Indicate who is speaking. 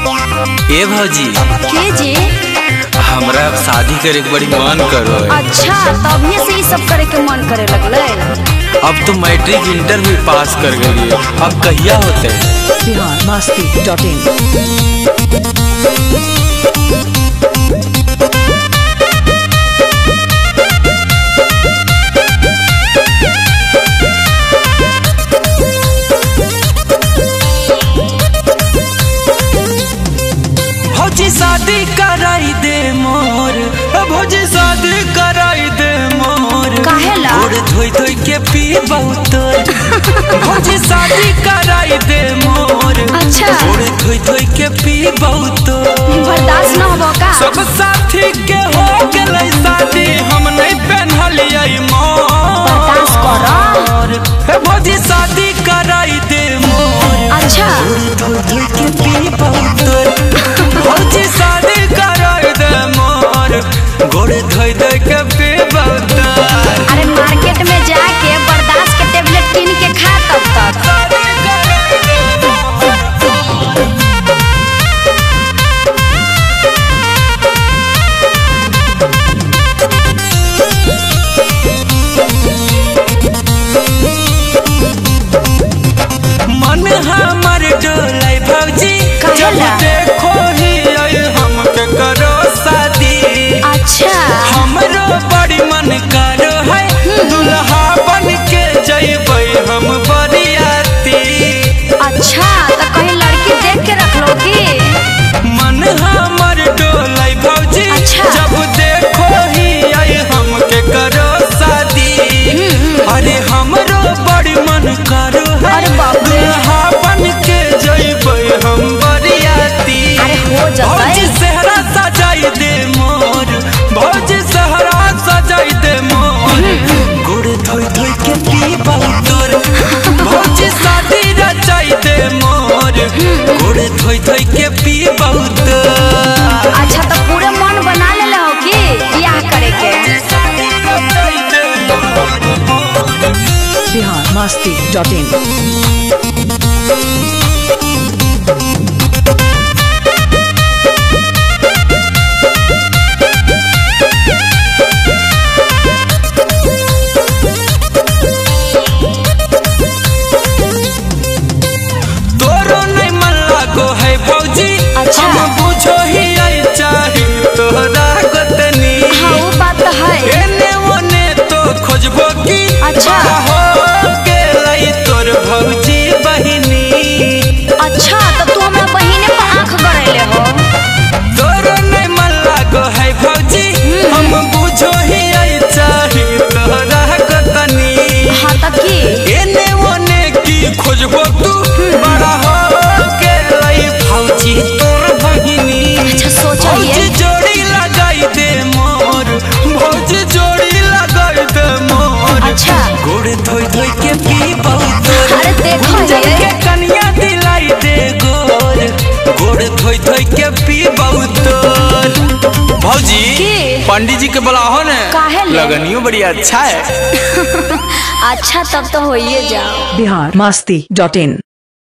Speaker 1: ए भौजी
Speaker 2: के जी?
Speaker 1: हमरा अब शादी करे के बड़ी मन करो है।
Speaker 2: अच्छा तभी से ये सब करे के मन करे लगले।
Speaker 1: अब तो मैट्रिक इंटर भी पास कर गई है, अब कहिया होते
Speaker 3: biharmasti.in
Speaker 1: भौजी शादी कराई दे मोर, भौजी शादी कराई दे मोर।
Speaker 2: काहेला?
Speaker 1: गोड़ धोई धोई के पी बहुत भौजी शादी कराई दे मोर।
Speaker 2: अच्छा।
Speaker 1: गोड़ धोई धोई के पी बहुत
Speaker 2: बर्दाश्त न होबो का?
Speaker 1: सब साथी के हो गेलै शादी, हम नहीं पहनलियै मोर।
Speaker 2: बर्दाश्त करो।
Speaker 1: हे भौजी शादी कराई दे मोर।
Speaker 2: अच्छा।
Speaker 1: गोड़ धोई धोई के पी बहुत भौजी शादी कराई दे मोर। गोड़ धोई धोई के पी बहुत।
Speaker 2: अरे मार्केट में जाके बर्दाश्त के टेबलेट किन के खा तब तक।
Speaker 1: मन हमर डोलाई भौजी, जब
Speaker 2: काहेला?
Speaker 1: देखो ही हमके करो शादी।
Speaker 2: अच्छा।
Speaker 1: हमरो बड़ी मन करो है, दुल्हा बन के जइबै हम बरियाती।
Speaker 2: अच्छा तो कहीं लड़की देख के रख लो की?
Speaker 1: मन हमर डोलाई भौजी,
Speaker 2: अच्छा।
Speaker 1: जब देखो ही हमके करो शादी। अरे हमरो बड़ी मन करो है,
Speaker 2: अरे बाप रे।
Speaker 1: दुल्हा बन के जइबै हम बरियाती।
Speaker 2: अरे हो
Speaker 1: भौजी
Speaker 2: जतई।
Speaker 1: सेहरा सजाई दे मोर, भौजी सेहरा सजाई दे मोर। गोड़ धोई धोई के पी बहुतोर, भौजी शादी रचाई दे मोर। गोड़ धोई धोई के पी बहुतोर।
Speaker 2: अच्छा तो पूरे मन बना ले हो की बियाह करे के?
Speaker 3: biharmasti.in
Speaker 1: तोरो नहीं मन लागो है भौजी,
Speaker 2: अच्छा।
Speaker 1: हम पूछो ही आई चाही तोहरा गोतनी।
Speaker 2: हाँ वो बात तो है।
Speaker 1: एने ओने तो खोजबो की
Speaker 2: अच्छा।
Speaker 1: हो गेलै तोर भौजी बहिनी।
Speaker 2: अच्छा तो तू हमरा बहिने पर आंख गड़ेले हो।
Speaker 1: तोरो नहीं मन लागो है भौजी, हम पूछो ही आई चाही तोहरा गोतनी।
Speaker 2: हाँ तब की?
Speaker 1: एने ओने की खोजबो तू, बड़ा हो गेलै भौजी तोर बहिनी।
Speaker 2: अच्छा सोचो
Speaker 1: भौजी
Speaker 2: ये।
Speaker 1: जोड़ी लगाई दे मोर, भौजी जोड़ी लगाई दे मोर।
Speaker 2: अच्छा।
Speaker 1: गोड़ धोई धोई के पी बहुत।
Speaker 2: अरे देखो
Speaker 1: गुंजन
Speaker 2: ये।
Speaker 1: के कनिया दिलाई दे गोर, गोड़ धोई धोई के पी बहुत। भौजी
Speaker 2: की?
Speaker 1: पंडित जी के बुलाहो ने,
Speaker 2: काहेले?
Speaker 1: लगनियो बड़ी अच्छा है।
Speaker 2: अच्छा तब तो होइए जाओ।
Speaker 3: biharmasti.in